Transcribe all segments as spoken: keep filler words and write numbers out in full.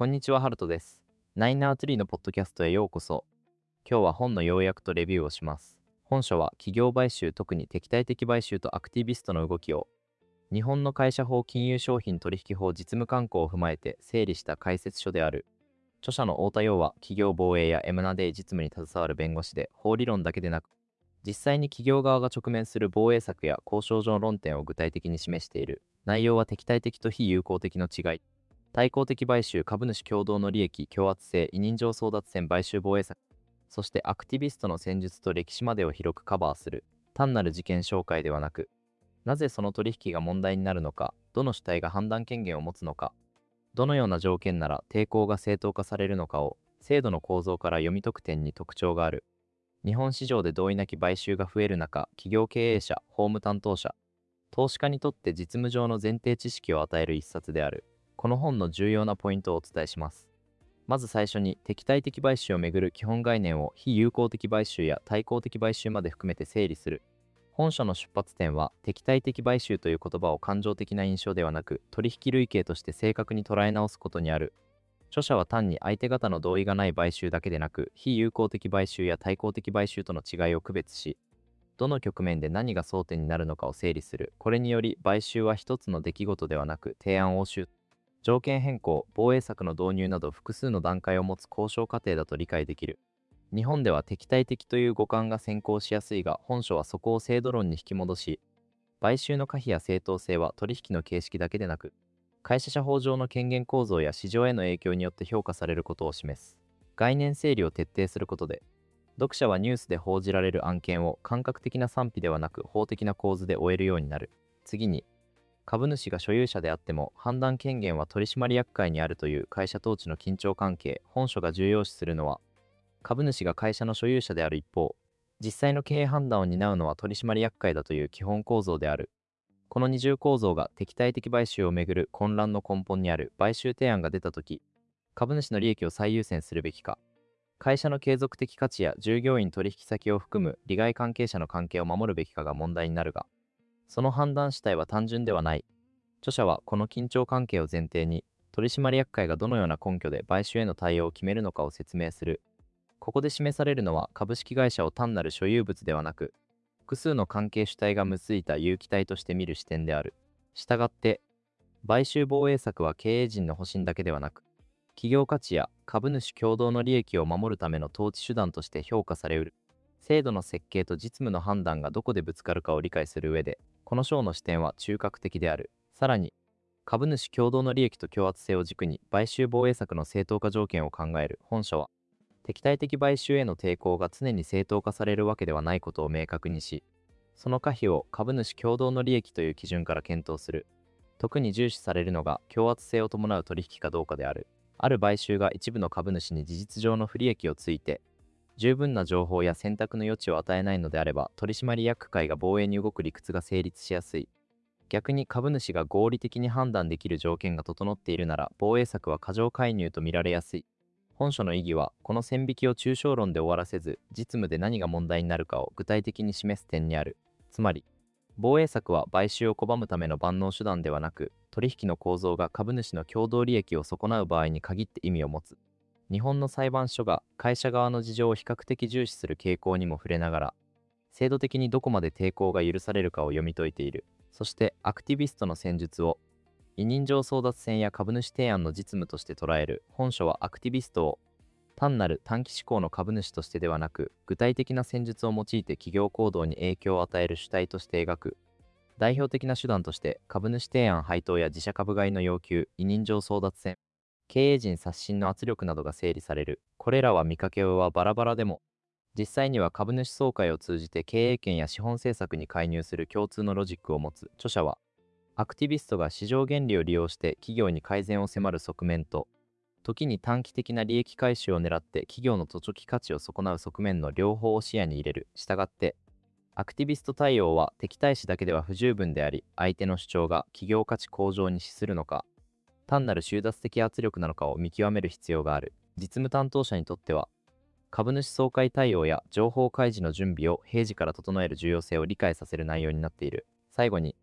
こんにちは、ハルトです。ナインナーツリーのポッドキャストへようこそ。今日は本の要約とレビューをします。本書は企業買収、特に敵対的買収とアクティビストの動きを日本の会社法、金融商品取引法、実務慣行を踏まえて整理した解説書である。著者の太田洋は企業防衛や エムアンドエー 実務に携わる弁護士で、法理論だけでなく実際に企業側が直面する防衛策や交渉上の論点を具体的に示している。内容は敵対的と非友好的の違い、対抗的買収、株主共同の利益、強圧性、委任状争奪戦、買収防衛策、そしてアクティビストの戦術と歴史までを広くカバーする。単なる事件紹介ではなく、なぜその取引が問題になるのか、どの主体が判断権限を持つのか、どのような条件なら抵抗が正当化されるのかを、制度の構造から読み解く点に特徴がある。日本市場で同意なき買収が増える中、企業経営者、法務担当者、投資家にとって実務上の前提知識を与える一冊である。この本の重要なポイントをお伝えします。まず最初に、敵対的買収をめぐる基本概念を非友好的買収や対抗的買収まで含めて整理する。本書の出発点は、敵対的買収という言葉を感情的な印象ではなく、取引類型として正確に捉え直すことにある。著者は単に相手方の同意がない買収だけでなく、非友好的買収や対抗的買収との違いを区別し、どの局面で何が争点になるのかを整理する。これにより、買収は一つの出来事ではなく、提案応酬、条件変更、防衛策の導入など複数の段階を持つ交渉過程だと理解できる。日本では敵対的という語感が先行しやすいが、本書はそこを制度論に引き戻し、買収の可否や正当性は取引の形式だけでなく、会社社法上の権限構造や市場への影響によって評価されることを示す。概念整理を徹底することで、読者はニュースで報じられる案件を感覚的な賛否ではなく法的な構図で終えるようになる。次に、株主が所有者であっても判断権限は取締役会にあるという会社統治の緊張関係。本書が重要視するのは、株主が会社の所有者である一方、実際の経営判断を担うのは取締役会だという基本構造である。この二重構造が敵対的買収をめぐる混乱の根本にある。買収提案が出たとき、株主の利益を最優先するべきか、会社の継続的価値や従業員取引先を含む利害関係者の関係を守るべきかが問題になるが、その判断主体は単純ではない。著者はこの緊張関係を前提に、取締役会がどのような根拠で買収への対応を決めるのかを説明する。ここで示されるのは、株式会社を単なる所有物ではなく、複数の関係主体が結いた有機体として見る視点である。したがって、買収防衛策は経営陣の保身だけではなく、企業価値や株主共同の利益を守るための統治手段として評価されうる。制度の設計と実務の判断がどこでぶつかるかを理解する上で、この章の視点は中核的である。さらに、株主共同の利益と強圧性を軸に買収防衛策の正当化条件を考える。本書は、敵対的買収への抵抗が常に正当化されるわけではないことを明確にし、その可否を株主共同の利益という基準から検討する。特に重視されるのが強圧性を伴う取引かどうかである。ある買収が一部の株主に事実上の不利益をついて、十分な情報や選択の余地を与えないのであれば、取締役会が防衛に動く理屈が成立しやすい。逆に株主が合理的に判断できる条件が整っているなら、防衛策は過剰介入と見られやすい。本書の意義は、この線引きを抽象論で終わらせず、実務で何が問題になるかを具体的に示す点にある。つまり、防衛策は買収を拒むための万能手段ではなく、取引の構造が株主の共同利益を損なう場合に限って意味を持つ。日本の裁判所が会社側の事情を比較的重視する傾向にも触れながら、制度的にどこまで抵抗が許されるかを読み解いている。そして、アクティビストの戦術を、委任状争奪戦や株主提案の実務として捉える。本書はアクティビストを、単なる短期志向の株主としてではなく、具体的な戦術を用いて企業行動に影響を与える主体として描く。代表的な手段として、株主提案配当や自社株買いの要求、委任状争奪戦、経営陣刷新の圧力などが整理される。これらは見かけはバラバラでも、実際には株主総会を通じて経営権や資本政策に介入する共通のロジックを持つ。著者は、アクティビストが市場原理を利用して企業に改善を迫る側面と、時に短期的な利益回収を狙って企業の途中期価値を損なう側面の両方を視野に入れる。したがって、アクティビスト対応は敵対視だけでは不十分であり、相手の主張が企業価値向上に資するのか、単なる収奪的圧力なのかを見極める必要がある。実務担当者にとっては、株主総会対応や情報開示の準備を平時から整える重要性を理解させる内容になっている。最後に、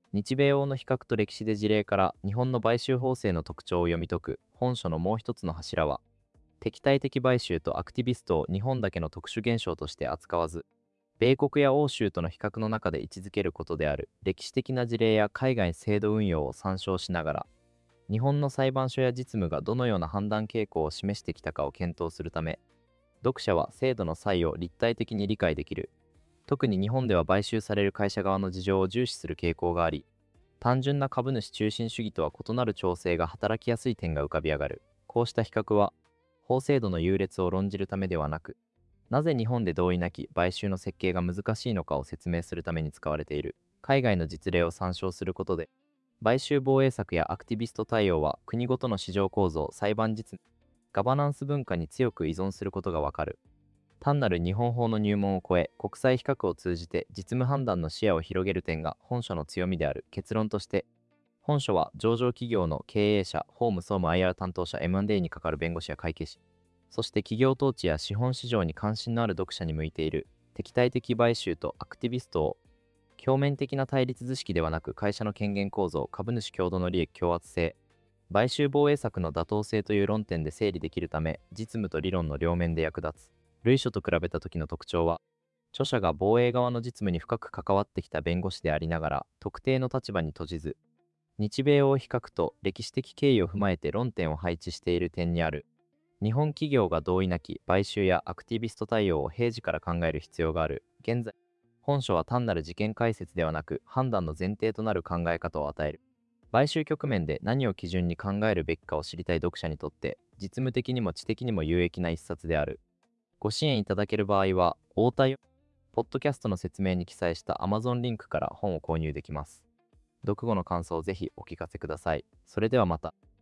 日米欧の比較と歴史で事例から日本の買収法制の特徴を読み解く本書のもう一つの柱は、敵対的買収とアクティビストを日本だけの特殊現象として扱わず、米国や欧州との比較の中で位置づけることである歴史的な事例や海外制度運用を参照しながら、日本の裁判所や実務がどのような判断傾向を示してきたかを検討するため、読者は制度の差異を立体的に理解できる。特に日本では買収される会社側の事情を重視する傾向があり、単純な株主中心主義とは異なる調整が働きやすい点が浮かび上がる。こうした比較は、法制度の優劣を論じるためではなく、なぜ日本で同意なき買収の設計が難しいのかを説明するために使われている。海外の実例を参照することで、買収防衛策やアクティビスト対応は国ごとの市場構造、裁判実務、ガバナンス文化に強く依存することがわかる。単なる日本法の入門を超え、国際比較を通じて実務判断の視野を広げる点が本書の強みである。結論として、本書は上場企業の経営者、法務総務 アイアール 担当者、エムアンドエー に関わる弁護士や会計士、そして企業統治や資本市場に関心のある読者に向いている。敵対的買収とアクティビストを表面的な対立図式ではなく、会社の権限構造、株主共同の利益共圧性、買収防衛策の妥当性という論点で整理できるため、実務と理論の両面で役立つ。類書と比べた時の特徴は、著者が防衛側の実務に深く関わってきた弁護士でありながら、特定の立場に閉じず、日米欧比較と歴史的経緯を踏まえて論点を配置している点にある。日本企業が同意なき買収やアクティビスト対応を平時から考える必要がある。現在、本書は単なる事件解説ではなく、判断の前提となる考え方を与える。買収局面で何を基準に考えるべきかを知りたい読者にとって、実務的にも知的にも有益な一冊である。ご支援いただける場合は、応対を、ポッドキャストの説明に記載した Amazon リンクから本を購入できます。読後の感想をぜひお聞かせください。それではまた。